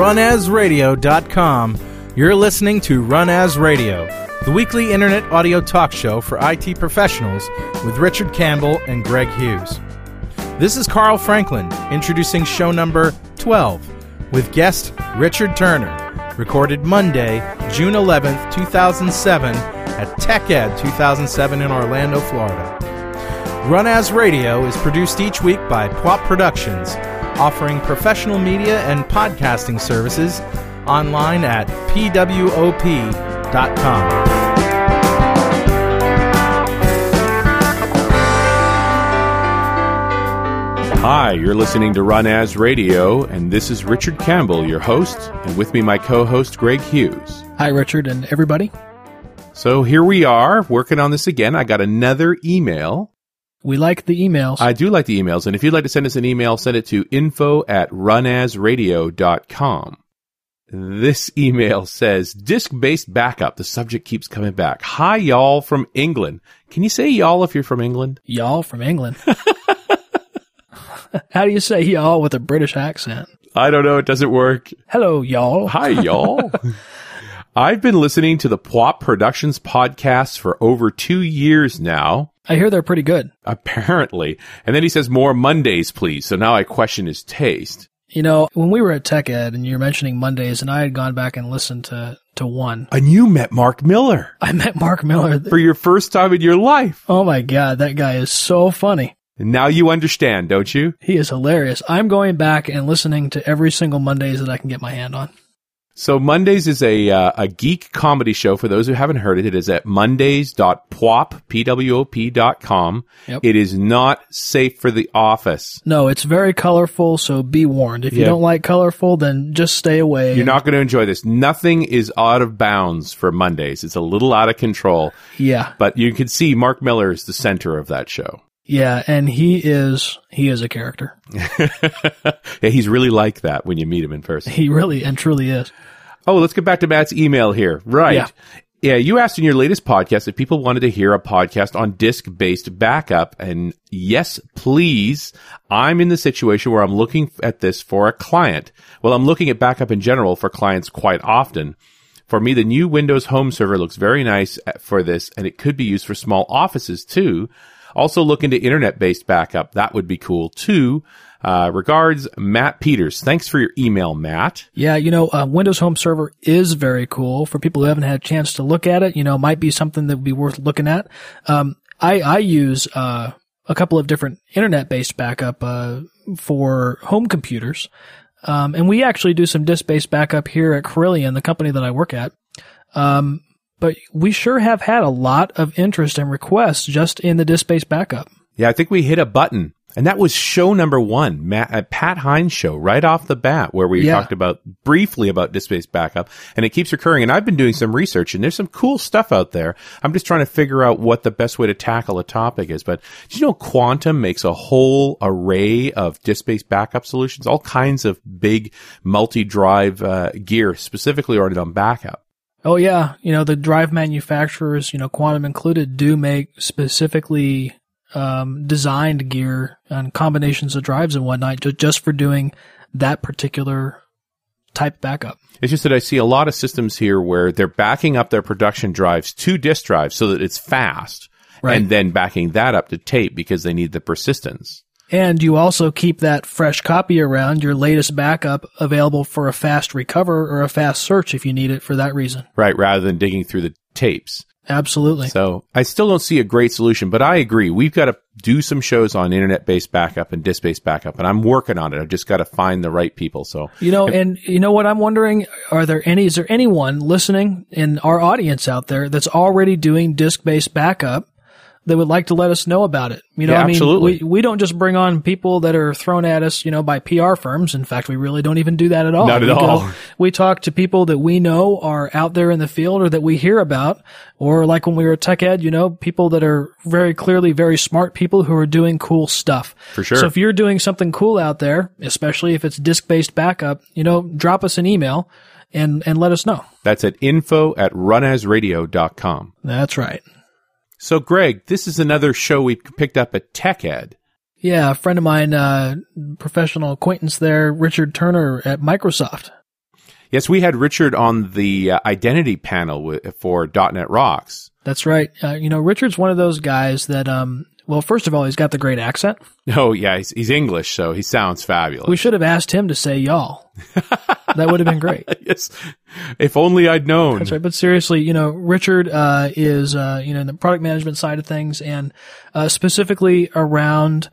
runasradio.com. You're listening to Run As Radio, the weekly internet audio talk show for IT professionals with Richard Campbell and Greg Hughes. This is Carl Franklin introducing show number 12 with guest Richard Turner, recorded Monday, June 11th, 2007 at TechEd 2007 in Orlando, Florida. Run As Radio is produced each week by PWOP Productions, offering professional media and podcasting services online at pwop.com. Hi, you're listening to Run As Radio, and this is Richard Campbell, your host, and with me my co-host Greg Hughes. Hi, Richard and everybody. So here we are, working on this again. I got another email. We like the emails. I do like the emails, and if you'd like to send us an email, send it to info@runasradio.com. This email says, disk-based backup. The subject keeps coming back. Hi, y'all from England. Can you say y'all if you're from England? Y'all from England. How do you say y'all with a British accent? I don't know. It doesn't work. Hello, y'all. Hi, y'all. I've been listening to the PWOP Productions podcast for over 2 years now. I hear they're pretty good. Apparently. And then he says, more Mondays, please. So now I question his taste. You know, when we were at TechEd and you're mentioning Mondays, and I had gone back and listened to one. And you met Mark Miller. I met Mark Miller. For your first time in your life. Oh my God, that guy is so funny. And now you understand, don't you? He is hilarious. I'm going back and listening to every single Mondays that I can get my hand on. So Mondays is a geek comedy show. For those who haven't heard it, it is at mondays.pwop.com. Yep. It is not safe for the office. No, it's very colorful, so be warned. If you don't like colorful, then just stay away. You're not going to enjoy this. Nothing is out of bounds for Mondays. It's a little out of control. Yeah. But you can see Mark Miller is the center of that show. Yeah, and he is a character. Yeah, he's really like that when you meet him in person. He really and truly is. Oh, let's get back to Matt's email here. Right. Yeah, you asked in your latest podcast if people wanted to hear a podcast on disk-based backup. And yes, please. I'm in the situation where I'm looking at this for a client. Well, I'm looking at backup in general for clients quite often. For me, the new Windows Home Server looks very nice for this, and it could be used for small offices too. Also look into internet-based backup. That would be cool too. Regards, Matt Peters. Thanks for your email, Matt. Yeah, Windows Home Server is very cool. For people who haven't had a chance to look at it, might be something that would be worth looking at. I use a couple of different internet-based backup for home computers. And we actually do some disk-based backup here at Carillion, the company that I work at. But we sure have had a lot of interest and requests just in the disk-based backup. Yeah, I think we hit a button. And that was show number 1, Pat Hines' show, right off the bat, where we talked briefly about disk-based backup. And it keeps recurring. And I've been doing some research, and there's some cool stuff out there. I'm just trying to figure out what the best way to tackle a topic is. But did you know Quantum makes a whole array of disk-based backup solutions? All kinds of big multi-drive gear specifically oriented on backup. Oh yeah, the drive manufacturers, Quantum included, do make specifically designed gear and combinations of drives and whatnot just for doing that particular type backup. It's just that I see a lot of systems here where they're backing up their production drives to disk drives so that it's fast, right, and then backing that up to tape because they need the persistence. And you also keep that fresh copy around, your latest backup, available for a fast recover or a fast search if you need it for that reason. Right, rather than digging through the tapes. Absolutely. So I still don't see a great solution, but I agree. We've got to do some shows on internet-based backup and disk-based backup, and I'm working on it. I've just got to find the right people. So and you know what I'm wondering? Is there anyone listening in our audience out there that's already doing disk-based backup that would like to let us know about it? Absolutely. We don't just bring on people that are thrown at us, by PR firms. In fact, we really don't even do that at all. Not at all. We talk to people that we know are out there in the field or that we hear about, or like when we were at TechEd, people that are very clearly very smart people who are doing cool stuff. For sure. So if you're doing something cool out there, especially if it's disk-based backup, drop us an email and let us know. That's at info@runasradio.com. That's right. So, Greg, this is another show we picked up at TechEd. Yeah, a friend of mine, professional acquaintance there, Richard Turner at Microsoft. Yes, we had Richard on the identity panel for .NET Rocks. That's right. Richard's one of those guys that, well, first of all, he's got the great accent. Oh, yeah, he's English, so he sounds fabulous. We should have asked him to say y'all. That would have been great. Yes. If only I'd known. That's right. But seriously, Richard is in the product management side of things, and specifically around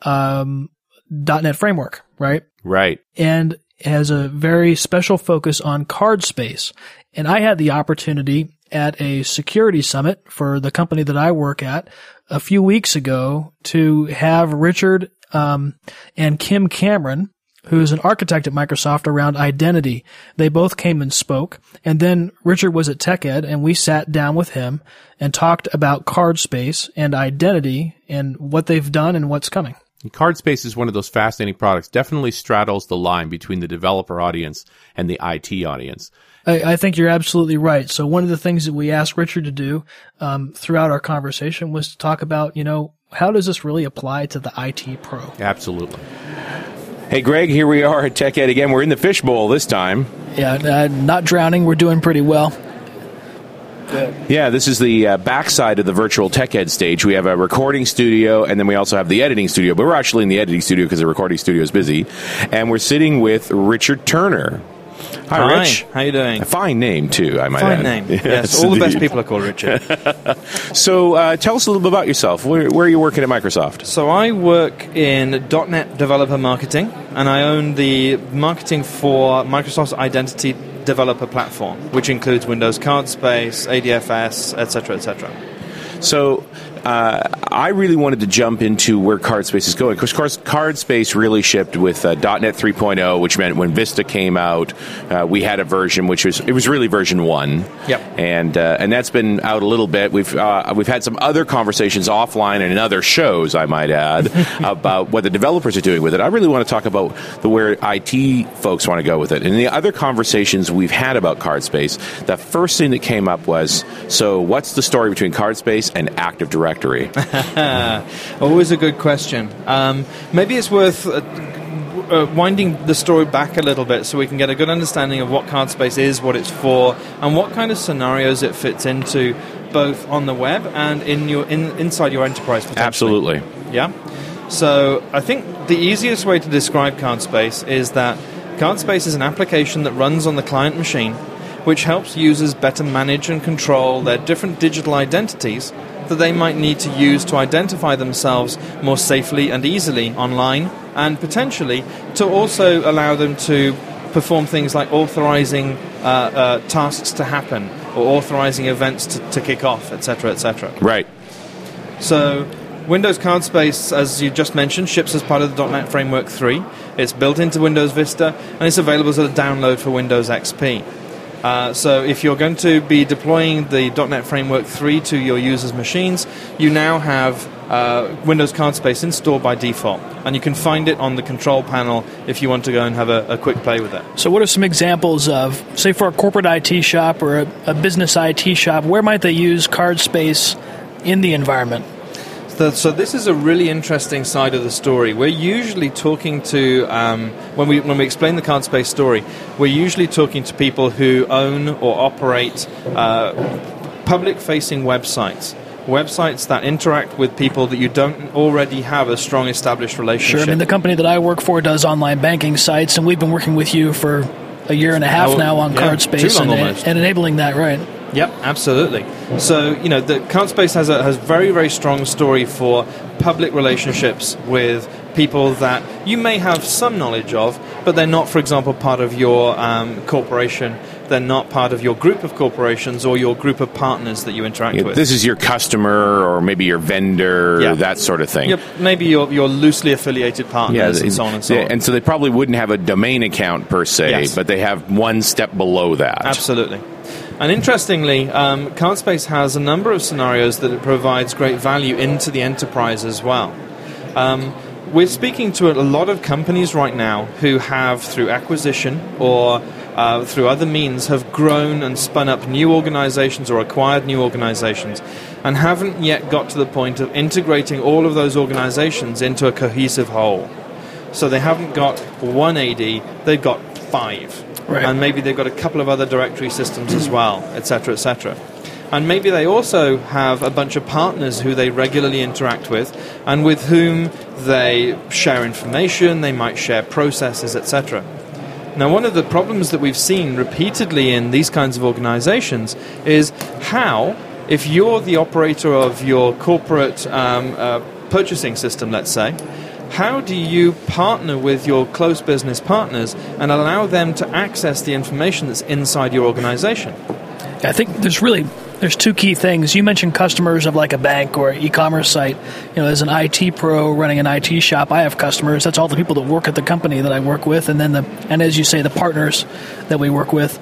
.NET Framework, right? Right. And has a very special focus on card space. And I had the opportunity at a security summit for the company that I work at a few weeks ago to have Richard and Kim Cameron, who's an architect at Microsoft around identity. They both came and spoke. And then Richard was at TechEd, and we sat down with him and talked about card space and identity and what they've done and what's coming. CardSpace is one of those fascinating products. Definitely straddles the line between the developer audience and the IT audience. I think you're absolutely right. So one of the things that we asked Richard to do throughout our conversation was to talk about, how does this really apply to the IT pro? Absolutely. Hey, Greg, here we are at TechEd again. We're in the fishbowl this time. Yeah, not drowning. We're doing pretty well. Yeah, this is the backside of the virtual TechEd stage. We have a recording studio, and then we also have the editing studio. But we're actually in the editing studio because the recording studio is busy. And we're sitting with Richard Turner. Hi, Rich. How you doing? A fine name, too, I might add. Fine name. Yes, all the best people are called Richard. So tell us a little bit about yourself. Where are you working at Microsoft? So I work in .NET developer marketing, and I own the marketing for Microsoft's identity developer platform, which includes Windows CardSpace, ADFS, etc., etc. So I really wanted to jump into where CardSpace is going. Because CardSpace really shipped with .NET 3.0, which meant when Vista came out, we had a version which was really version 1. Yep. And that's been out a little bit. We've had some other conversations offline and in other shows, I might add, about what the developers are doing with it. I really want to talk about where IT folks want to go with it. And the other conversations we've had about CardSpace, the first thing that came up was, so what's the story between CardSpace and Active Directory? Always a good question. Maybe it's worth winding the story back a little bit so we can get a good understanding of what CardSpace is, what it's for, and what kind of scenarios it fits into, both on the web and inside your enterprise potentially. Absolutely. Yeah? So I think the easiest way to describe CardSpace is that CardSpace is an application that runs on the client machine, which helps users better manage and control their different digital identities that they might need to use to identify themselves more safely and easily online, and potentially to also allow them to perform things like authorizing tasks to happen or authorizing events to kick off, etc., etc. Right. So Windows CardSpace, as you just mentioned, ships as part of the .NET Framework 3. It's built into Windows Vista, and it's available as a download for Windows XP. So if you're going to be deploying the .NET Framework 3 to your users' machines, you now have Windows CardSpace installed by default. And you can find it on the control panel if you want to go and have a quick play with it. So what are some examples of, say for a corporate IT shop or a business IT shop, where might they use CardSpace in the environment? So this is a really interesting side of the story. We're usually talking to, when we explain the CardSpace story, we're usually talking to people who own or operate public-facing websites that interact with people that you don't already have a strong established relationship. Sure, I mean, the company that I work for does online banking sites, and we've been working with you for a year and a half now on CardSpace and enabling that, right? Yep, absolutely. So, the CardSpace has very, very strong story for public relationships with people that you may have some knowledge of, but they're not, for example, part of your corporation. They're not part of your group of corporations or your group of partners that you interact with. This is your customer or maybe your vendor, that sort of thing. Yep, maybe your loosely affiliated partners and so on and so on. And so they probably wouldn't have a domain account per se, but they have one step below that. Absolutely. And interestingly, CardSpace has a number of scenarios that it provides great value into the enterprise as well. We're speaking to a lot of companies right now who have, through acquisition or through other means, have grown and spun up new organizations or acquired new organizations and haven't yet got to the point of integrating all of those organizations into a cohesive whole. So they haven't got one AD, they've got 5. Right. And maybe they've got a couple of other directory systems as well, etc., etc. And maybe they also have a bunch of partners who they regularly interact with and with whom they share information, they might share processes, etc. Now, one of the problems that we've seen repeatedly in these kinds of organizations is how, if you're the operator of your corporate purchasing system, let's say, how do you partner with your close business partners and allow them to access the information that's inside your organization? I think there's two key things. You mentioned customers of like a bank or an e-commerce site. As an IT pro running an IT shop, I have customers. That's all the people that work at the company that I work with, and then as you say, the partners that we work with.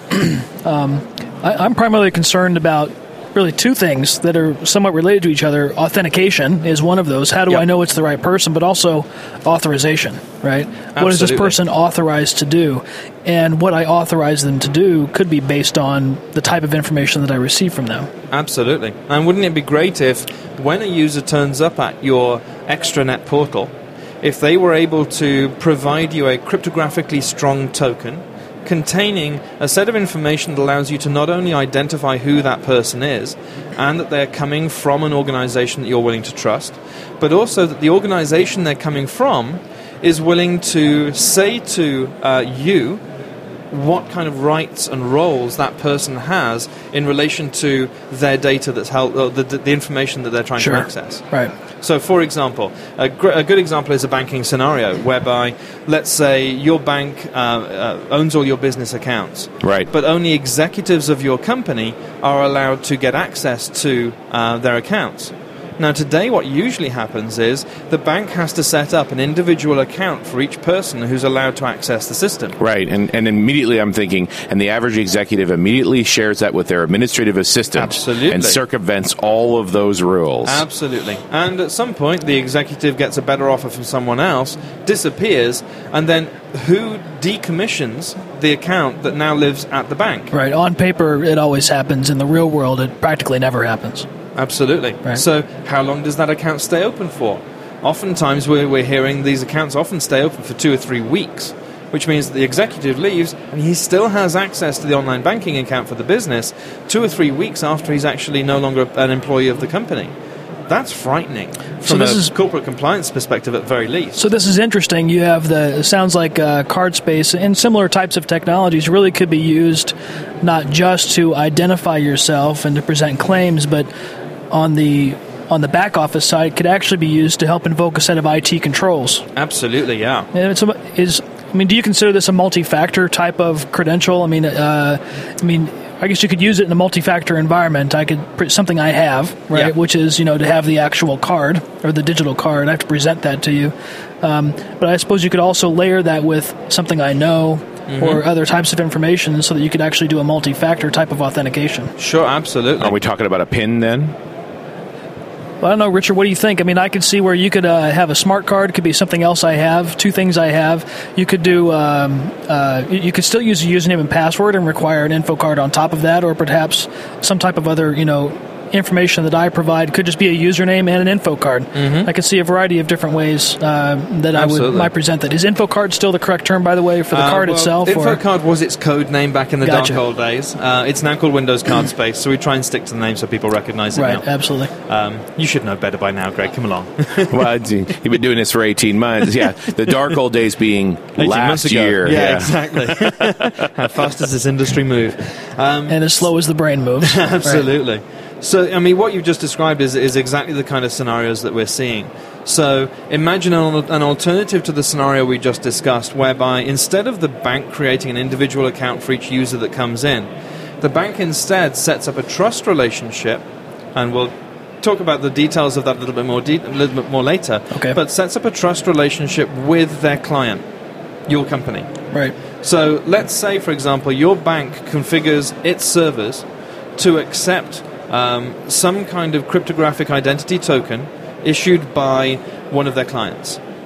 I'm primarily concerned about really two things that are somewhat related to each other. Authentication is one of those. How do I know it's the right person? But also authorization, right? Absolutely. What is this person authorized to do? And what I authorize them to do could be based on the type of information that I receive from them. Absolutely. And wouldn't it be great if, when a user turns up at your extranet portal, if they were able to provide you a cryptographically strong token containing a set of information that allows you to not only identify who that person is and that they're coming from an organization that you're willing to trust, but also that the organization they're coming from is willing to say to you what kind of rights and roles that person has in relation to their data that's held, or the information that they're trying to access. Right. So, for example, a good example is a banking scenario whereby, let's say, your bank owns all your business accounts, right? But only executives of your company are allowed to get access to their accounts. Now, today what usually happens is the bank has to set up an individual account for each person who's allowed to access the system. Right, and immediately I'm thinking, and the average executive immediately shares that with their administrative assistant. Absolutely. And circumvents all of those rules. Absolutely. And at some point, the executive gets a better offer from someone else, disappears, and then who decommissions the account that now lives at the bank? Right. On paper, it always happens. In the real world, it practically never happens. Absolutely. Right. So how long does that account stay open for? Oftentimes we're hearing these accounts often stay open for 2 or 3 weeks, which means that the executive leaves and he still has access to the online banking account for the business 2 or 3 weeks after he's actually no longer an employee of the company. That's frightening from a corporate compliance perspective at the very least. So this is interesting. You have it sounds like card space and similar types of technologies really could be used not just to identify yourself and to present claims, but on the back office side, it could actually be used to help invoke a set of IT controls. Absolutely, yeah. And do you consider this a multi-factor type of credential? I guess you could use it in a multi-factor environment. Something I have, right, which is, to have the actual card or the digital card. I have to present that to you. But I suppose you could also layer that with something I know or other types of information so that you could actually do a multi-factor type of authentication. Sure, absolutely. Are we talking about a PIN then? Well, I don't know, Richard, what do you think? I could see where you could have a smart card. It could be something else I have, 2 things I have. You could do, you could still use a username and password and require an info card on top of that, or perhaps some type of other, information that I provide could just be a username and an info card. I could see a variety of different ways that I might present that. Is info card still the correct term, by the way, for the card itself? Info card was its code name back in the dark old days. It's now called Windows Card Space, so we try and stick to the name so people recognize it now. Right, absolutely. You should know better by now, Greg. Come along. Well, you've been doing this for 18 months. Yeah, the dark old days being last year. Yeah, exactly. How fast does this industry move? And as slow as the brain moves. Absolutely. Right. So, what you've just described is exactly the kind of scenarios that we're seeing. So, imagine an alternative to the scenario we just discussed, whereby instead of the bank creating an individual account for each user that comes in, the bank instead sets up a trust relationship, and we'll talk about the details of that a little bit more later, but sets up a trust relationship with their client, your company. Right. So, let's say, for example, your bank configures its servers to accept some kind of cryptographic identity token issued by one of their clients.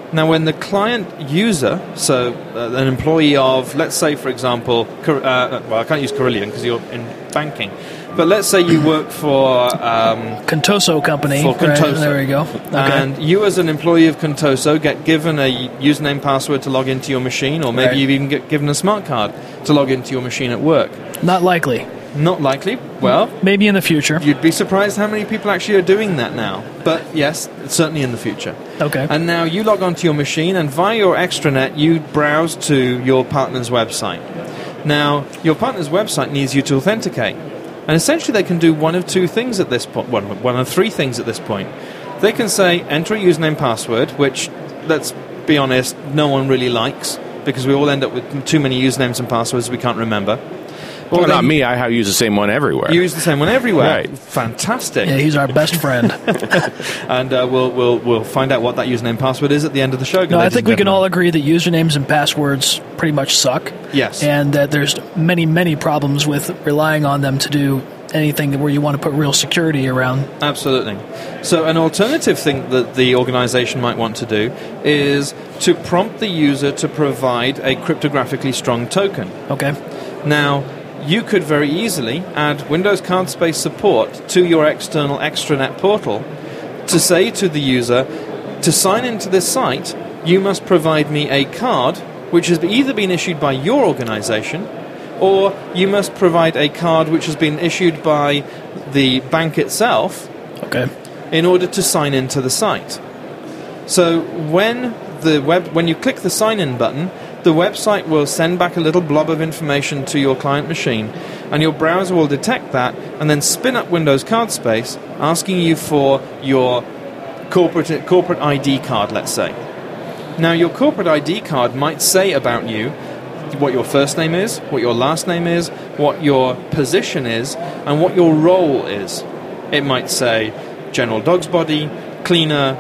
Now, when the client user, so an employee of, let's say, for example, well, I can't use Carillion because you're in banking, but let's say you work for Contoso Company. For Contoso. Right, there we go. Okay. And you, as an employee of Contoso, get given a username password to log into your machine, or maybe you even get given a smart card to log into your machine at work. Not likely. Not likely. Well, maybe in the future. You'd be surprised how many people actually are doing that now. But yes, certainly in the future. Okay. And now you log onto your machine, and via your extranet, you browse to your partner's website. Now, your partner's website needs you to authenticate. And essentially they can do one of two things at this point. One of three things at this point. They can say, enter a username password, which, let's be honest, no one really likes, because we all end up with too many usernames and passwords we can't remember. Well, not me. I use the same one everywhere. You use the same one everywhere. Right. Fantastic. Yeah, he's our best friend. And we'll find out what that username password is at the end of the show. No, I think we can all agree that usernames and passwords pretty much suck. Yes. And that there's many, many problems with relying on them to do anything where you want to put real security around. Absolutely. So an alternative thing that the organization might want to do is to prompt the user to provide a cryptographically strong token. Okay. Now, you could very easily add Windows Card Space support to your external extranet portal to say to the user, to sign into this site, you must provide me a card which has either been issued by your organization, or you must provide a card which has been issued by the bank itself, okay, in order to sign into the site. So when you click the sign-in button, the website will send back a little blob of information to your client machine, and your browser will detect that and then spin up Windows Card Space, asking you for your corporate ID card, let's say. Now, your corporate ID card might say about you what your first name is, what your last name is, what your position is, and what your role is. It might say general dog's body, cleaner,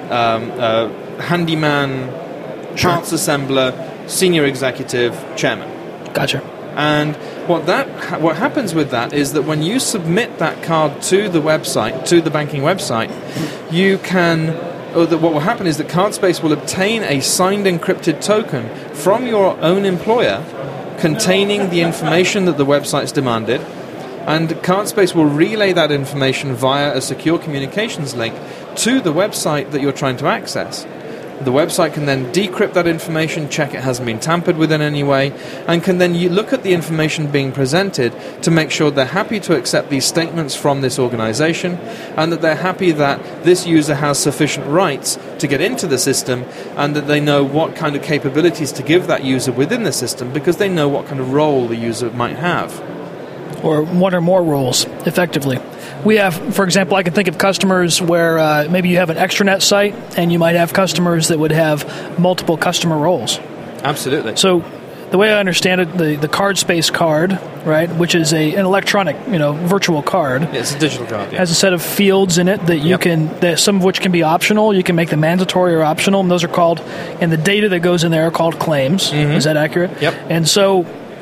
handyman, parts assembler, senior executive, chairman. Gotcha. And what happens with that is that when you submit that card to the website, to the banking website, what will happen is that CardSpace will obtain a signed encrypted token from your own employer containing the information that the website's demanded, and CardSpace will relay that information via a secure communications link to the website that you're trying to access. The website can then decrypt that information, check it hasn't been tampered with in any way, and can then look at the information being presented to make sure they're happy to accept these statements from this organization, and that they're happy that this user has sufficient rights to get into the system, and that they know what kind of capabilities to give that user within the system, because they know what kind of role the user might have. Or one or more roles, effectively. We have, for example, I can think of customers where maybe you have an extranet site, and you might have customers that would have multiple customer roles. Absolutely. So the way I understand it, the CardSpace card, right, which is an electronic, virtual card. Yeah, it's a digital card. Yeah. Has a set of fields in it that you can, some of which can be optional. You can make them mandatory or optional, and those are called, and the data that goes in there are called claims. Mm-hmm. Is that accurate? Yep. And so,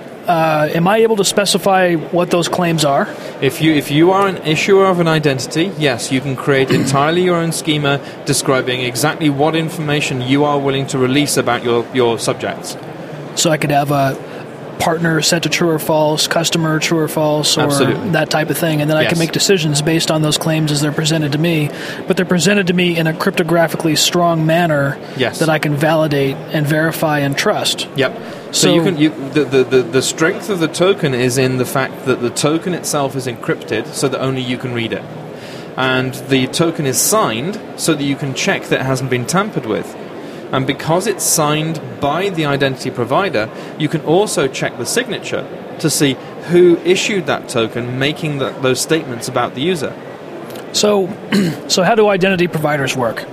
am I able to specify what those claims are? If you are an issuer of an identity, yes, you can create entirely your own schema describing exactly what information you are willing to release about your subjects. So I could have a partner set to true or false, customer true or false, or Absolutely. that type of thing, and then I can make decisions based on those claims as they're presented to me, but they're presented to me in a cryptographically strong manner that I can validate and verify and trust. Yep. So the strength of the token is in the fact that the token itself is encrypted so that only you can read it. And the token is signed so that you can check that it hasn't been tampered with. And because it's signed by the identity provider, you can also check the signature to see who issued that token, making those statements about the user. So how do identity providers work?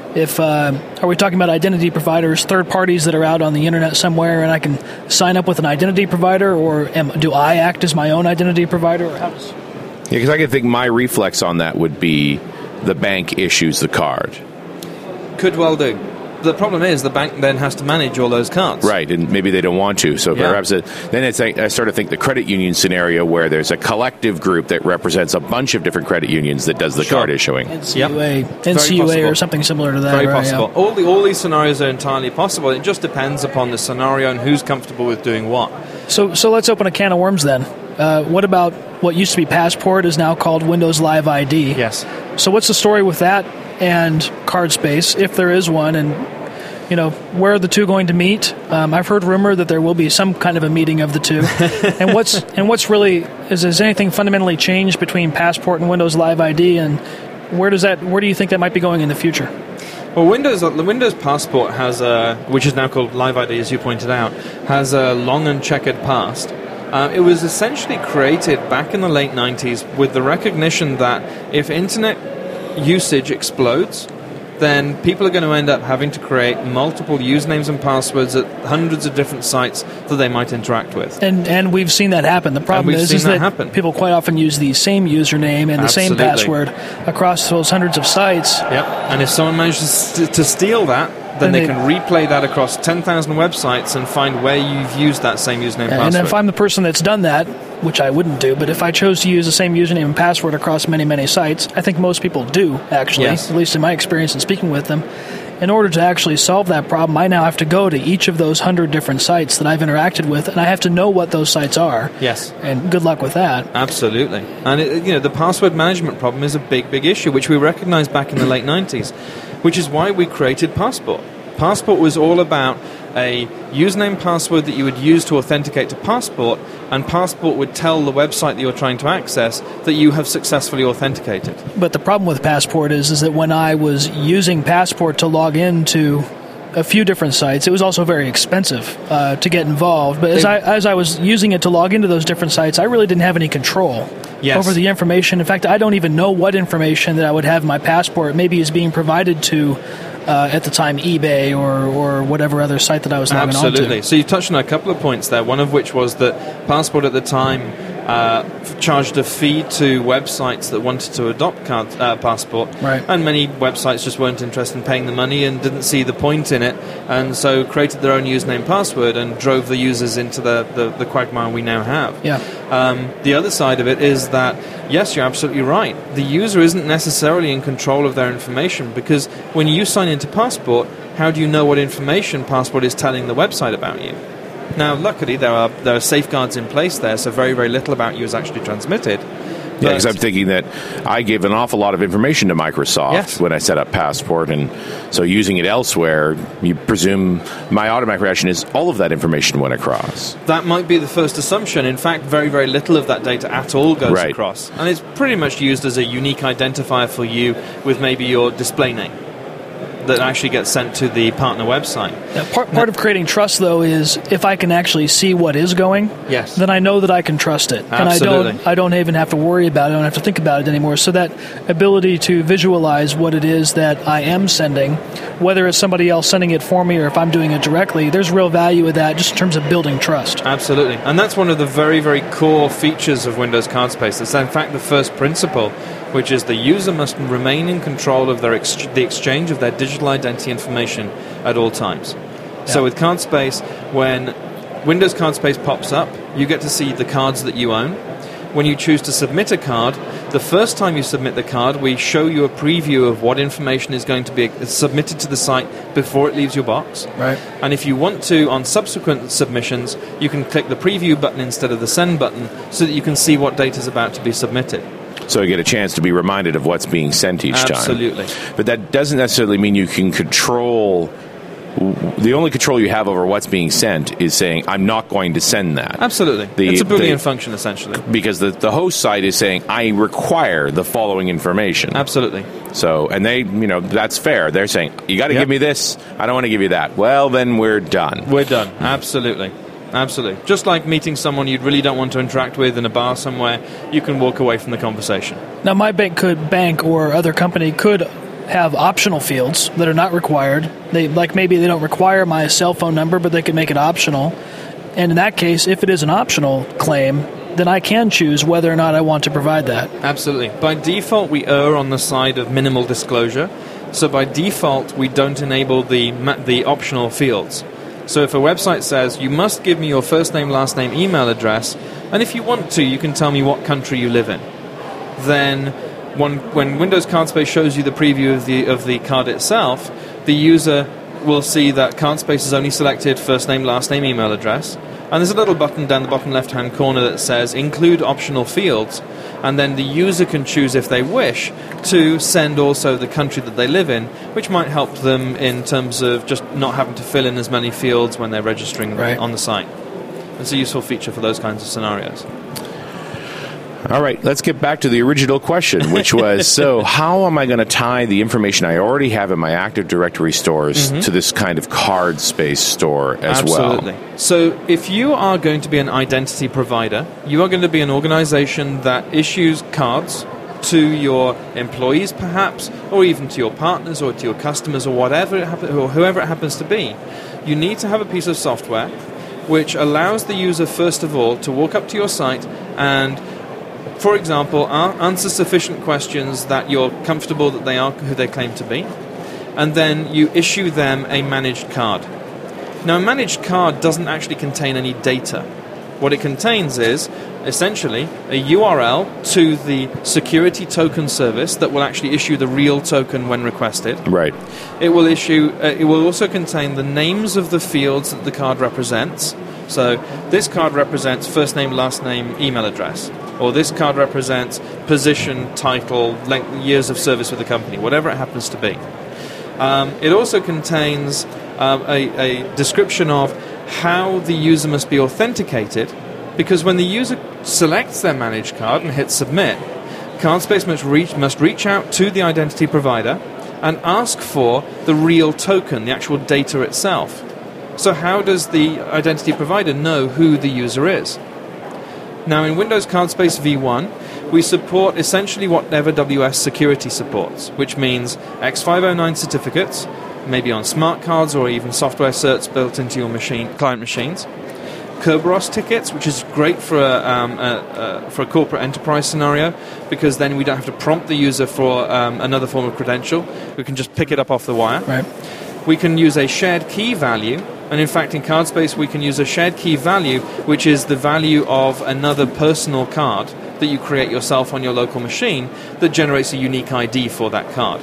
Are we talking about identity providers, third parties that are out on the internet somewhere, and I can sign up with an identity provider, or do I act as my own identity provider? Or because I can think my reflex on that would be the bank issues the card. Could well do. The problem is the bank then has to manage all those cards. Right, and maybe they don't want to. So perhaps then it's I sort of think the credit union scenario where there's a collective group that represents a bunch of different credit unions that does the card issuing. NCUA or something similar to that. Very right? possible. Yeah. All these scenarios are entirely possible. It just depends upon the scenario and who's comfortable with doing what. So let's open a can of worms then. What about what used to be Passport is now called Windows Live ID? Yes. So what's the story with that and CardSpace, if there is one, and where are the two going to meet? I've heard rumor that there will be some kind of a meeting of the two. And what's really has anything fundamentally changed between Passport and Windows Live ID, and where do you think that might be going in the future? Well, the Windows Passport has which is now called Live ID, as you pointed out, has a long and checkered past. It was essentially created back in the late 90s with the recognition that if internet usage explodes, then people are going to end up having to create multiple usernames and passwords at hundreds of different sites that they might interact with. And we've seen that happen. The problem is that people quite often use the same username and the same password across those hundreds of sites. Yep. And if someone manages to steal that, then they can replay that across 10,000 websites and find where you've used that same username and password. And if I'm the person that's done that, which I wouldn't do, but if I chose to use the same username and password across many, many sites, I think most people do, actually, at least in my experience in speaking with them. In order to actually solve that problem, I now have to go to each of those 100 different sites that I've interacted with, and I have to know what those sites are. Yes. And good luck with that. Absolutely. And the password management problem is a big, big issue, which we recognized back in the late 90s, which is why we created Passport. Passport was all about a username password that you would use to authenticate to Passport, and Passport would tell the website that you're trying to access that you have successfully authenticated. But the problem with Passport is that when I was using Passport to log into a few different sites, it was also very expensive to get involved. But as I was using it to log into those different sites, I really didn't have any control over the information. In fact, I don't even know what information that I would have in my Passport maybe is being provided to at the time eBay or whatever other site that I was logging on to. Absolutely. So you touched on a couple of points there, one of which was that Passport at the time charged a fee to websites that wanted to adopt Passport, right. And many websites just weren't interested in paying the money and didn't see the point in it, and so created their own username password and drove the users into the quagmire we now have. Yeah. The other side of it is that, yes, you're absolutely right. The user isn't necessarily in control of their information, because when you sign into Passport, how do you know what information Passport is telling the website about you? Now, luckily, there are safeguards in place there, so very, very little about you is actually transmitted. Yeah, because I'm thinking that I gave an awful lot of information to Microsoft when I set up Passport, and so using it elsewhere, you presume my automatic reaction is all of that information went across. That might be the first assumption. In fact, very, very little of that data at all goes across. And it's pretty much used as a unique identifier for you with maybe your display name that actually gets sent to the partner website. Now, part of creating trust, though, is if I can actually see what is going, then I know that I can trust it. Absolutely. And I don't even have to worry about it. I don't have to think about it anymore. So that ability to visualize what it is that I am sending, whether it's somebody else sending it for me or if I'm doing it directly, there's real value in that just in terms of building trust. Absolutely. And that's one of the very, very core features of Windows CardSpace. It's in fact the first principle, which is the user must remain in control of the exchange of their digital identity information at all times. Yeah. So with CardSpace, when Windows CardSpace pops up, you get to see the cards that you own. When you choose to submit a card, the first time you submit the card, we show you a preview of what information is going to be submitted to the site before it leaves your box. Right. And if you want to, on subsequent submissions, you can click the preview button instead of the send button so that you can see what data is about to be submitted. So you get a chance to be reminded of what's being sent each time. Absolutely. But that doesn't necessarily mean you can control. The only control you have over what's being sent is saying, I'm not going to send that. Absolutely. It's a Boolean function, essentially. Because the host side is saying, I require the following information. Absolutely. So, and they, that's fair. They're saying, you got to give me this. I don't want to give you that. Well, then we're done. We're done. Absolutely. Absolutely. Just like meeting someone you really don't want to interact with in a bar somewhere, you can walk away from the conversation. Now, my bank or other company could have optional fields that are not required. Maybe they don't require my cell phone number, but they can make it optional. And in that case, if it is an optional claim, then I can choose whether or not I want to provide that. Absolutely. By default, we err on the side of minimal disclosure. So by default, we don't enable the optional fields. So if a website says, you must give me your first name, last name, email address, and if you want to, you can tell me what country you live in, then when Windows CardSpace shows you the preview of the card itself, the user will see that CardSpace has only selected first name, last name, email address, and there's a little button down the bottom left-hand corner that says include optional fields, and then the user can choose, if they wish, to send also the country that they live in, which might help them in terms of just not having to fill in as many fields when they're registering on the site. It's a useful feature for those kinds of scenarios. All right, let's get back to the original question, which was, so how am I going to tie the information I already have in my Active Directory stores to this kind of CardSpace store as well? Absolutely. So if you are going to be an identity provider, you are going to be an organization that issues cards to your employees perhaps, or even to your partners or to your customers or or whoever it happens to be. You need to have a piece of software which allows the user, first of all, to walk up to your site and, for example, answer sufficient questions that you're comfortable that they are who they claim to be, and then you issue them a managed card. Now, a managed card doesn't actually contain any data. What it contains is, essentially, a URL to the security token service that will actually issue the real token when requested. Right. It will issue. It will also contain the names of the fields that the card represents. So this card represents first name, last name, email address. Or this card represents position, title, years of service with the company, whatever it happens to be. It also contains a description of how the user must be authenticated, because when the user selects their managed card and hits submit, CardSpace must reach out to the identity provider and ask for the real token, the actual data itself. So how does the identity provider know who the user is? Now, in Windows CardSpace v1, we support essentially what AWS security supports, which means X509 certificates, maybe on smart cards or even software certs built into your client machines. Kerberos tickets, which is great for a corporate enterprise scenario, because then we don't have to prompt the user for another form of credential. We can just pick it up off the wire. Right. We can use a shared key value, and in fact in CardSpace we can use a shared key value, which is the value of another personal card that you create yourself on your local machine that generates a unique ID for that card.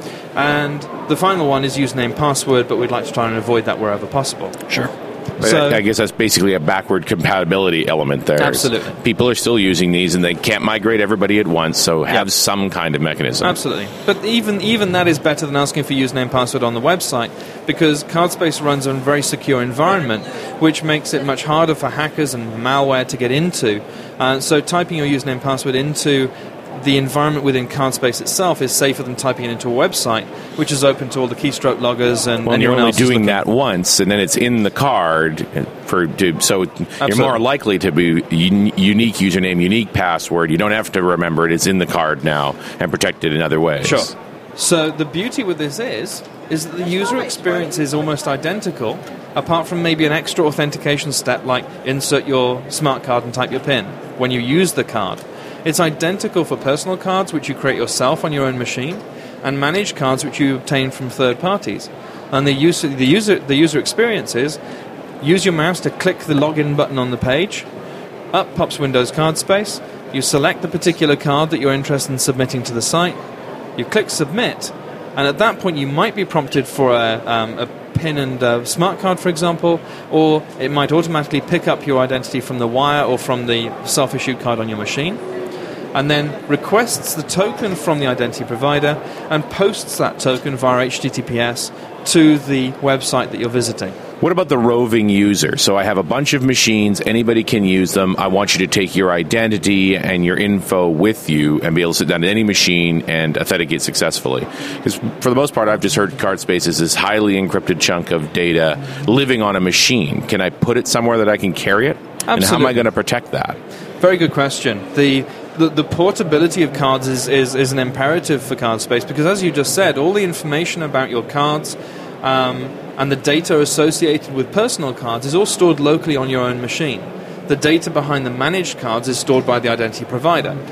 And the final one is username password, but we'd like to try and avoid that wherever possible. Sure. So, I guess that's basically a backward compatibility element there. Absolutely. People are still using these, and they can't migrate everybody at once, so have some kind of mechanism. Absolutely. But even that is better than asking for username password on the website, because CardSpace runs on a very secure environment, which makes it much harder for hackers and malware to get into. So typing your username password into the environment within CardSpace itself is safer than typing it into a website, which is open to all the keystroke loggers and well, anyone you're only else doing that once, and then it's in the card so you're more likely to be unique username, unique password. You don't have to remember it; it's in the card now and protected in other ways. Sure. So the beauty with this is that the user experience is almost identical, apart from maybe an extra authentication step like insert your smart card and type your PIN when you use the card. It's identical for personal cards, which you create yourself on your own machine, and managed cards, which you obtain from third parties. And the user experience is, use your mouse to click the login button on the page, up pops Windows CardSpace, you select the particular card that you're interested in submitting to the site, you click submit, and at that point you might be prompted for a PIN and smart card, for example, or it might automatically pick up your identity from the wire or from the self-issued card on your machine, and then requests the token from the identity provider and posts that token via HTTPS to the website that you're visiting. What about the roving user? So I have a bunch of machines, anybody can use them. I want you to take your identity and your info with you and be able to sit down at any machine and authenticate successfully. Because for the most part, I've just heard CardSpace is this highly encrypted chunk of data living on a machine. Can I put it somewhere that I can carry it? Absolutely. And how am I going to protect that? Very good question. The portability of cards is an imperative for CardSpace, because as you just said, all the information about your cards and the data associated with personal cards is all stored locally on your own machine. The data behind the managed cards is stored by the identity provider.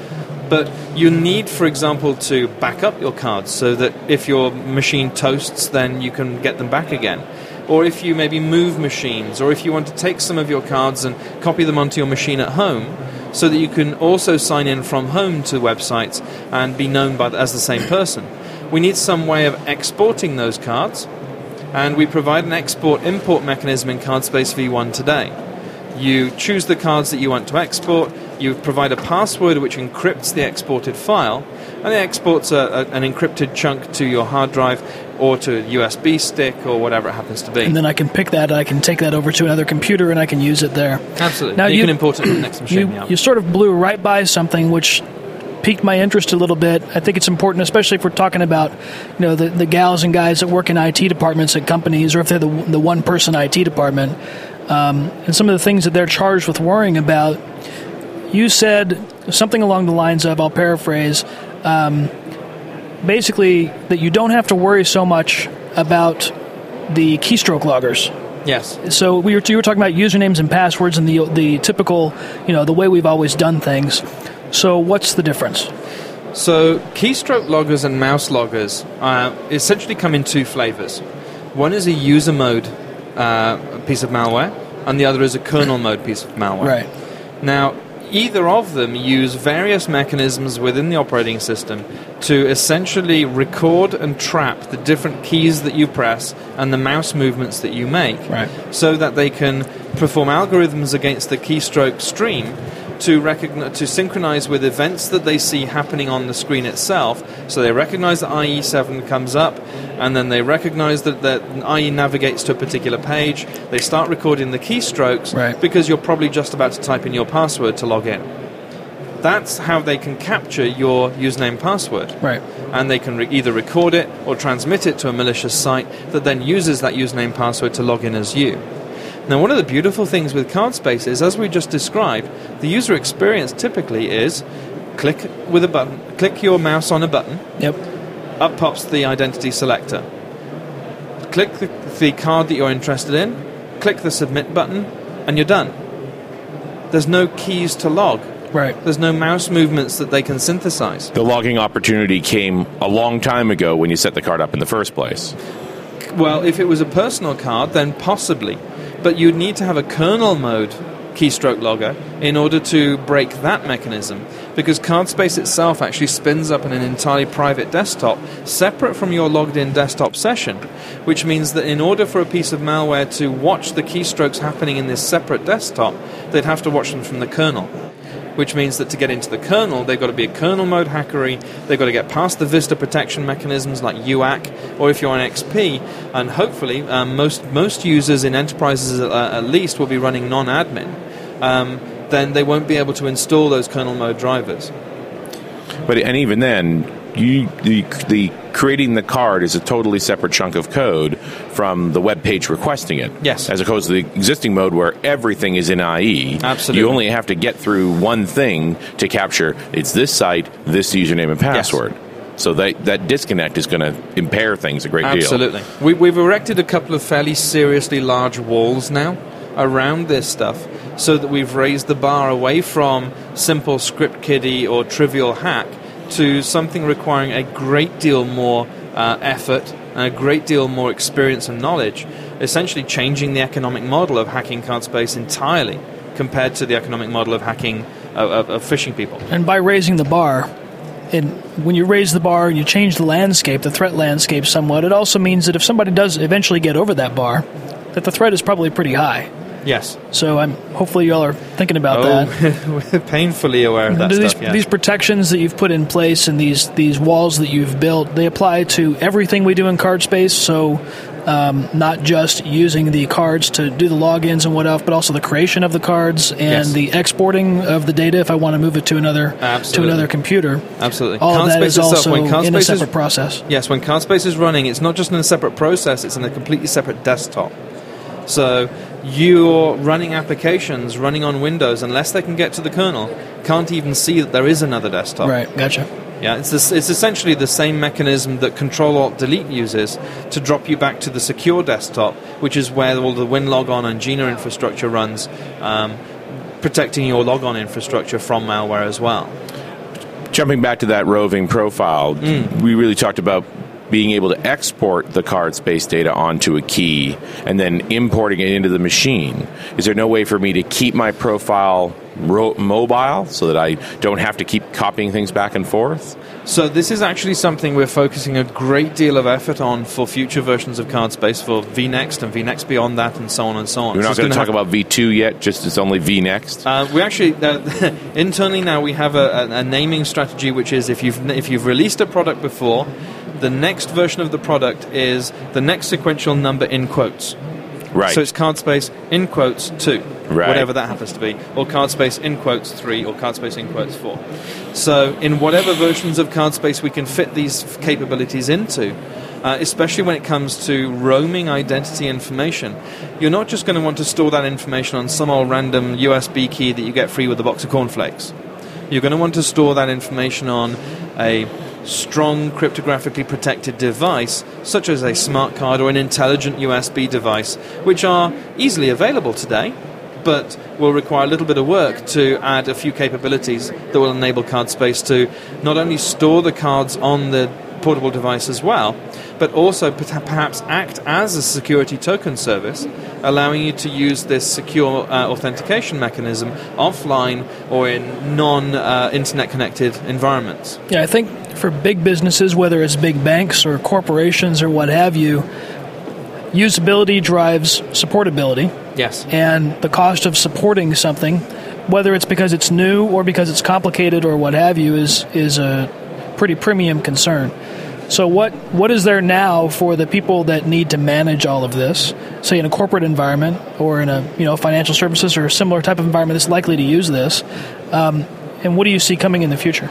But you need, for example, to back up your cards so that if your machine toasts, then you can get them back again. Or if you maybe move machines, or if you want to take some of your cards and copy them onto your machine at home, so that you can also sign in from home to websites and be known as the same person. We need some way of exporting those cards, and we provide an export-import mechanism in CardSpace V1 today. You choose the cards that you want to export, you provide a password which encrypts the exported file, and it exports an encrypted chunk to your hard drive or to a USB stick or whatever it happens to be. And then I can pick that, I can take that over to another computer, and I can use it there. Absolutely. Now you can import it to the next machine. You sort of blew right by something which piqued my interest a little bit. I think it's important, especially if we're talking about the gals and guys that work in IT departments at companies, or if they're the one-person IT department, and some of the things that they're charged with worrying about. You said something along the lines of, I'll paraphrase, basically that you don't have to worry so much about the keystroke loggers. Yes. So you were talking about usernames and passwords and the typical, the way we've always done things. So what's the difference? So keystroke loggers and mouse loggers essentially come in two flavors. One is a user mode piece of malware, and the other is a kernel mode piece of malware. Right. Now, either of them use various mechanisms within the operating system to essentially record and trap the different keys that you press and the mouse movements that you make, right, so that they can perform algorithms against the keystroke stream to synchronize with events that they see happening on the screen itself. So they recognize that IE7 comes up, and then they recognize that IE navigates to a particular page. They start recording the keystrokes, right, because you're probably just about to type in your password to log in. That's how they can capture your username password. Right. And they can either record it or transmit it to a malicious site that then uses that username password to log in as you. Now, one of the beautiful things with CardSpace is, as we just described, the user experience typically is click with a button, click your mouse on a button, yep, up pops the identity selector. Click the card that you're interested in, click the submit button, and you're done. There's no keys to log. Right. There's no mouse movements that they can synthesize. The logging opportunity came a long time ago when you set the card up in the first place. Well, if it was a personal card, then possibly. But you'd need to have a kernel mode keystroke logger in order to break that mechanism, because CardSpace itself actually spins up in an entirely private desktop separate from your logged in desktop session, which means that in order for a piece of malware to watch the keystrokes happening in this separate desktop, they'd have to watch them from the kernel. Which means that to get into the kernel, they've got to be a kernel mode hackery, they've got to get past the Vista protection mechanisms like UAC, or if you're on XP, and hopefully most users in enterprises at least will be running non-admin, then they won't be able to install those kernel mode drivers. And even then, the creating the card is a totally separate chunk of code from the web page requesting it. Yes. As opposed to the existing mode where everything is in IE. Absolutely. You only have to get through one thing to capture it's this site, this username and password. Yes. So that disconnect is going to impair things a great deal. Absolutely. We've erected a couple of fairly seriously large walls now around this stuff, so that we've raised the bar away from simple script kiddie or trivial hack to something requiring a great deal more effort and a great deal more experience and knowledge, essentially changing the economic model of hacking CardSpace entirely compared to the economic model of hacking of phishing people. And by raising the bar, when you raise the bar and you change the landscape, the threat landscape somewhat, it also means that if somebody does eventually get over that bar, that the threat is probably pretty high. Yes. So hopefully you all are thinking about that. We're painfully aware of that stuff, yes. These protections that you've put in place and these walls that you've built, they apply to everything we do in CardSpace, so not just using the cards to do the logins and whatnot, but also the creation of the cards and yes. the exporting of the data if I want to move it to another computer. Absolutely. All of that is also in a separate is, process. Yes, when CardSpace is running, it's not just in a separate process, it's in a completely separate desktop. So your running applications running on Windows, unless they can get to the kernel, can't even see that there is another desktop. Right, gotcha. Yeah, it's essentially the same mechanism that Control-Alt-Delete uses to drop you back to the secure desktop, which is where all the WinLogon and Gina infrastructure runs, protecting your logon infrastructure from malware as well. Jumping back to that roving profile, we really talked about being able to export the card space data onto a key and then importing it into the machine. Is there no way for me to keep my profile mobile so that I don't have to keep copying things back and forth? So this is actually something we're focusing a great deal of effort on for future versions of CardSpace, for vNext and vNext beyond that, and so on and so on. We're not going to talk about V2 yet, just it's only vNext? We actually, internally now, we have a naming strategy, which is if you've released a product before, the next version of the product is the next sequential number in quotes. Right. So it's CardSpace in quotes 2, right, whatever that happens to be, or CardSpace in quotes 3, or CardSpace in quotes 4. So in whatever versions of CardSpace we can fit these capabilities into, especially when it comes to roaming identity information, you're not just going to want to store that information on some old random USB key that you get free with a box of cornflakes. You're going to want to store that information on a strong cryptographically protected device, such as a smart card or an intelligent USB device, which are easily available today, but will require a little bit of work to add a few capabilities that will enable CardSpace to not only store the cards on the portable device as well, but also perhaps act as a security token service, allowing you to use this secure authentication mechanism offline or in non-internet connected environments. Yeah, I think for big businesses, whether it's big banks or corporations or what have you, usability drives supportability. Yes. And the cost of supporting something, whether it's because it's new or because it's complicated or what have you, is a pretty premium concern. So what is there now for the people that need to manage all of this, say in a corporate environment or in a financial services or a similar type of environment that's likely to use this, and what do you see coming in the future?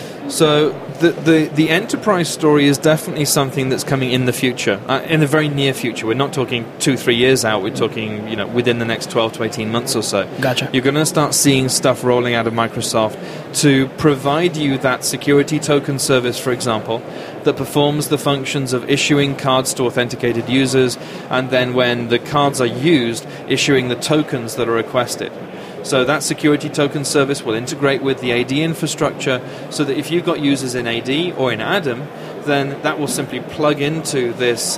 So the enterprise story is definitely something that's coming in the future, in the very near future. We're not talking 2-3 years out. We're talking within the next 12 to 18 months or so. Gotcha. You're going to start seeing stuff rolling out of Microsoft to provide you that security token service, for example, that performs the functions of issuing cards to authenticated users, and then when the cards are used, issuing the tokens that are requested. So that security token service will integrate with the AD infrastructure, so that if you've got users in AD or in ADAM, then that will simply plug into this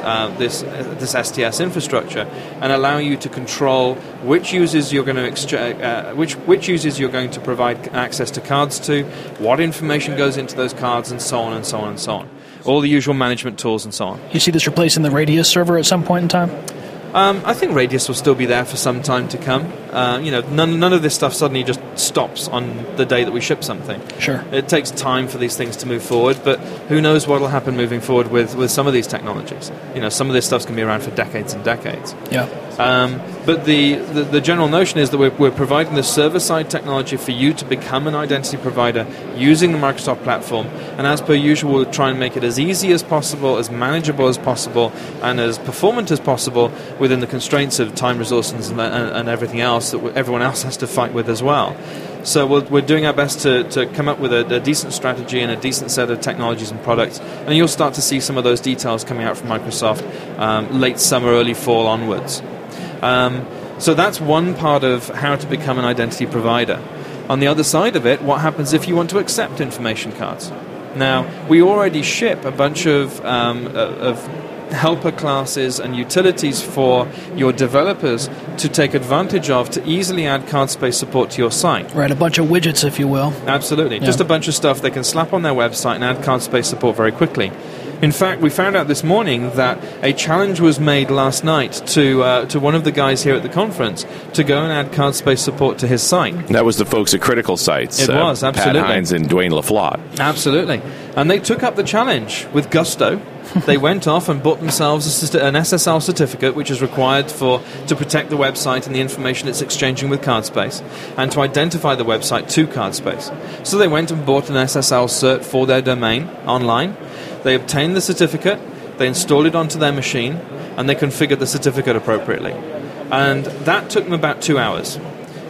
STS infrastructure and allow you to control which users you're going to which users you're going to provide access to cards to, what information goes into those cards, and so on and so on and so on. All the usual management tools and so on. You see this replacing the Radius server at some point in time? I think Radius will still be there for some time to come. None of this stuff suddenly just stops on the day that we ship something. Sure. It takes time for these things to move forward, but who knows what will happen moving forward with some of these technologies. Some of this stuff's going to be around for decades and decades. Yeah. But the general notion is that we're providing the server-side technology for you to become an identity provider using the Microsoft platform, and as per usual, we'll try and make it as easy as possible, as manageable as possible, and as performant as possible within the constraints of time, resources, and everything else that everyone else has to fight with as well. So we're doing our best to come up with a decent strategy and a decent set of technologies and products, and you'll start to see some of those details coming out from Microsoft late summer, early fall onwards. So that's one part of how to become an identity provider. On the other side of it, what happens if you want to accept information cards? Now, we already ship a bunch of helper classes and utilities for your developers to take advantage of to easily add CardSpace support to your site. Right, a bunch of widgets, if you will. Absolutely. Yeah. Just a bunch of stuff they can slap on their website and add CardSpace support very quickly. In fact, we found out this morning that a challenge was made last night to one of the guys here at the conference to go and add CardSpace support to his site. That was the folks at Critical Sites. It was, absolutely. Pat Hines and Dwayne LaFlotte. Absolutely. And they took up the challenge with gusto. They went off and bought themselves an SSL certificate, which is required to protect the website and the information it's exchanging with CardSpace, and to identify the website to CardSpace. So they went and bought an SSL cert for their domain online. They obtained the certificate, they installed it onto their machine, and they configured the certificate appropriately. And that took them about 2 hours.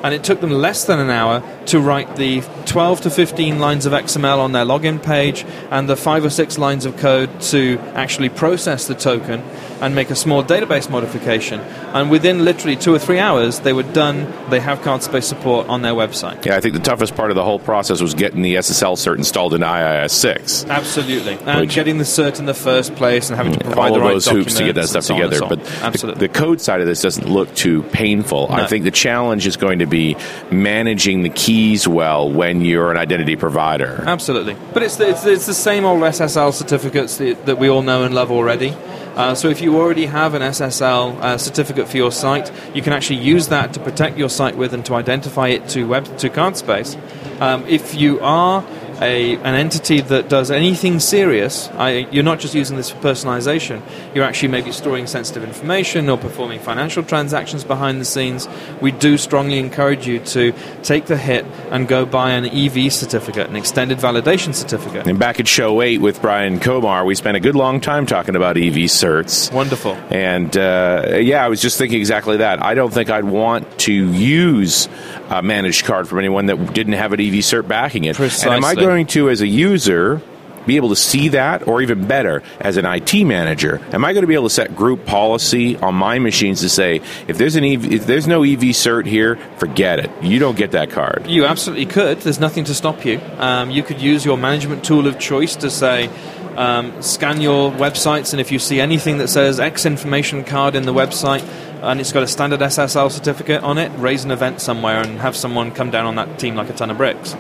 and it took them less than an hour to write the 12 to 15 lines of XML on their login page and the 5 or 6 lines of code to actually process the token and make a small database modification. And within literally 2 or 3 hours, they were done. They have CardSpace support on their website. Yeah, I think the toughest part of the whole process was getting the SSL cert installed in IIS 6. Absolutely. And getting the cert in the first place and having to provide all the of right those hoops to get that stuff together. So but the code side of this doesn't look too painful. No. I think the challenge is going to be managing the keys well when you're an identity provider. Absolutely. But it's the same old SSL certificates that we all know and love already. So if you already have an SSL certificate for your site, you can actually use that to protect your site with and to identify it to CardSpace. If you are an entity that does anything serious, you're not just using this for personalization, you're actually maybe storing sensitive information or performing financial transactions behind the scenes, we do strongly encourage you to take the hit and go buy an EV certificate, an extended validation certificate. And back at Show 8 with Brian Komar, we spent a good long time talking about EV certs. Wonderful. And I was just thinking exactly that. I don't think I'd want to use a managed card from anyone that didn't have an EV cert backing it. Precisely. And am I going to, as a user, be able to see that, or even better, as an IT manager, am I going to be able to set group policy on my machines to say, if there's no EV cert here, forget it. You don't get that card. You absolutely could. There's nothing to stop you. You could use your management tool of choice to say, scan your websites, and if you see anything that says X information card in the website, and it's got a standard SSL certificate on it, raise an event somewhere and have someone come down on that team like a ton of bricks.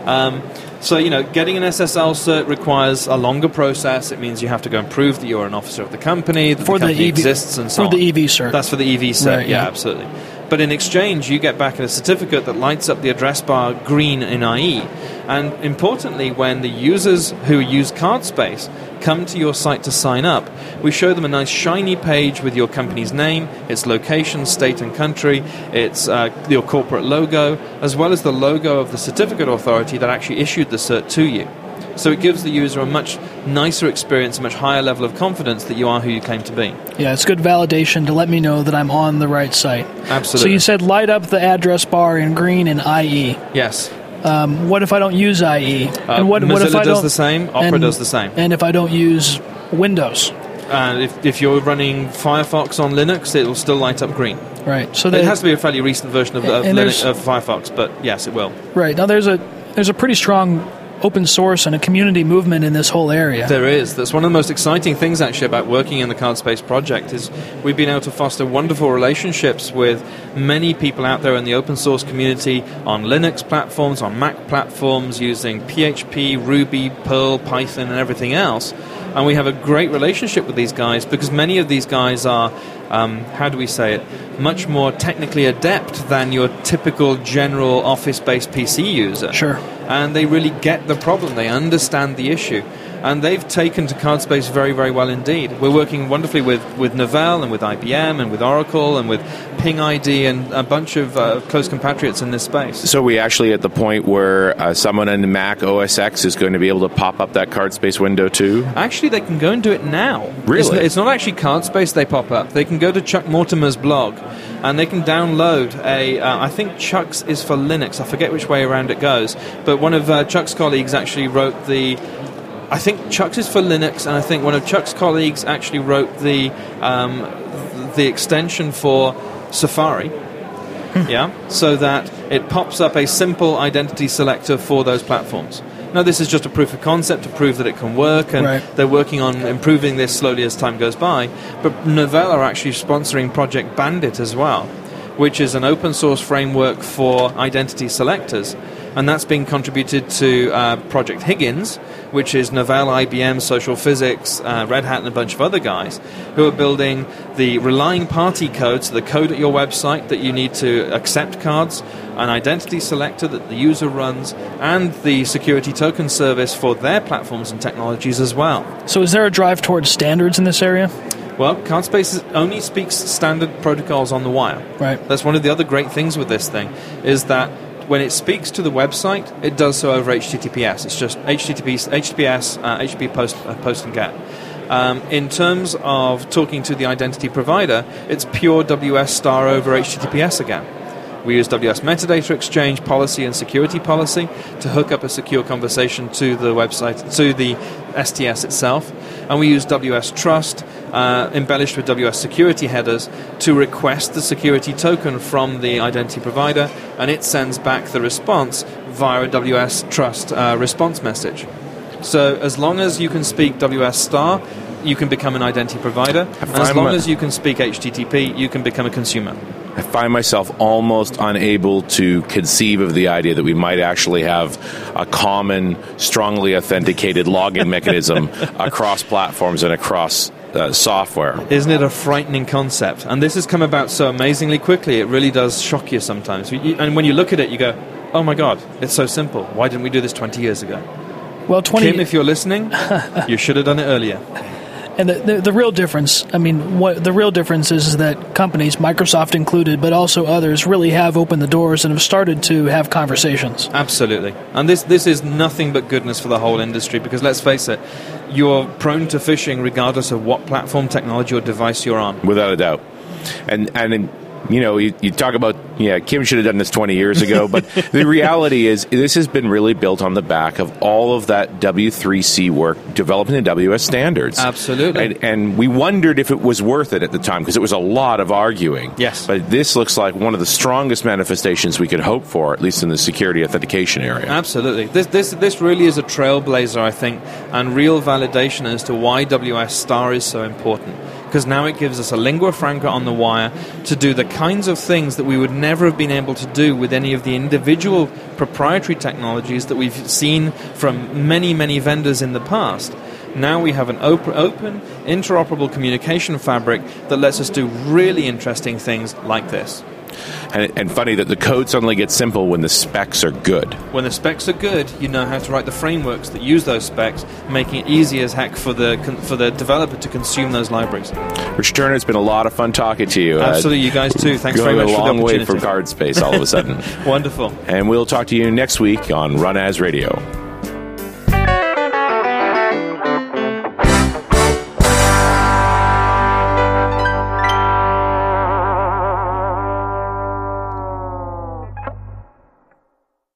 So, getting an SSL cert requires a longer process. It means you have to go and prove that you're an officer of the company, that the company exists, and so on. For the EV cert. That's for the EV cert, right, yeah, absolutely. But in exchange, you get back a certificate that lights up the address bar green in IE. And importantly, when the users who use CardSpace come to your site to sign up, we show them a nice shiny page with your company's name, its location, state and country, its your corporate logo, as well as the logo of the certificate authority that actually issued the cert to you. So it gives the user a much nicer experience, a much higher level of confidence that you are who you claim to be. Yeah, it's good validation to let me know that I'm on the right site. Absolutely. So you said light up the address bar in green in IE. Yes. What if I don't use IE? And what if I does the same. Opera does the same. And if I don't use Windows? If you're running Firefox on Linux, it will still light up green. Right. So it has to be a fairly recent version of Firefox, but yes, it will. Right. Now there's a pretty strong open source and a community movement in this whole area. There is. That's one of the most exciting things actually about working in the CardSpace project is we've been able to foster wonderful relationships with many people out there in the open source community on Linux platforms, on Mac platforms, using PHP, Ruby, Perl, Python, and everything else. And we have a great relationship with these guys because many of these guys are, much more technically adept than your typical general Office-based PC user. Sure. And they really get the problem. They understand the issue. And they've taken to CardSpace very, very well indeed. We're working wonderfully with Novell and with IBM and with Oracle and with Ping ID and a bunch of close compatriots in this space. So we actually at the point where someone in Mac OS X is going to be able to pop up that CardSpace window too? Actually, they can go and do it now. Really? It's not actually CardSpace they pop up. They can go to Chuck Mortimer's blog and they can download I think Chuck's is for Linux. I forget which way around it goes. But one of Chuck's colleagues actually wrote I think Chuck's is for Linux, and I think one of Chuck's colleagues actually wrote the extension for Safari, so that it pops up a simple identity selector for those platforms. Now, this is just a proof of concept to prove that it can work, and they're working on improving this slowly as time goes by. But Novell are actually sponsoring Project Bandit as well, which is an open source framework for identity selectors. And that's being contributed to Project Higgins, which is Novell, IBM, Social Physics, Red Hat, and a bunch of other guys who are building the relying party code, so the code at your website that you need to accept cards, an identity selector that the user runs, and the security token service for their platforms and technologies as well. So is there a drive towards standards in this area? Well, CardSpace only speaks standard protocols on the wire. Right. That's one of the other great things with this thing, is that when it speaks to the website, it does so over HTTPS. It's just HTTPS, HTTP post and get. In terms of talking to the identity provider, it's pure WS star over HTTPS again. We use WS Metadata Exchange policy and security policy to hook up a secure conversation to the website, to the STS itself. And we use WS Trust, embellished with WS security headers, to request the security token from the identity provider, and it sends back the response via a WS Trust response message. So as long as you can speak WS star, you can become an identity provider. And as long as you can speak HTTP, you can become a consumer. I find myself almost unable to conceive of the idea that we might actually have a common, strongly authenticated login mechanism across platforms and across software. Isn't it a frightening concept? And this has come about so amazingly quickly, it really does shock you sometimes. And when you look at it, you go, oh my God, it's so simple. Why didn't we do this 20 years ago? Well, Kim, if you're listening, you should have done it earlier. And the real difference, the real difference is that companies, Microsoft included, but also others, really have opened the doors and have started to have conversations. Absolutely. And this is nothing but goodness for the whole industry, because let's face it, you're prone to phishing regardless of what platform, technology, or device you're on. Without a doubt. And you talk about, Kim should have done this 20 years ago, but the reality is this has been really built on the back of all of that W3C work developing the WS standards. Absolutely. And we wondered if it was worth it at the time, because it was a lot of arguing. Yes. But this looks like one of the strongest manifestations we could hope for, at least in the security authentication area. Absolutely. This really is a trailblazer, I think, and real validation as to why WS Star is so important. Because now it gives us a lingua franca on the wire to do the kinds of things that we would never have been able to do with any of the individual proprietary technologies that we've seen from many, many vendors in the past. Now we have an open, interoperable communication fabric that lets us do really interesting things like this. And funny that the code suddenly gets simple when the specs are good. When the specs are good, you know how to write the frameworks that use those specs, making it easy as heck for the developer to consume those libraries. Richard Turner, it's been a lot of fun talking to you. Absolutely, you guys too. Thanks very much for the opportunity. Going a long way from card space all of a sudden. Wonderful. And we'll talk to you next week on Run As Radio.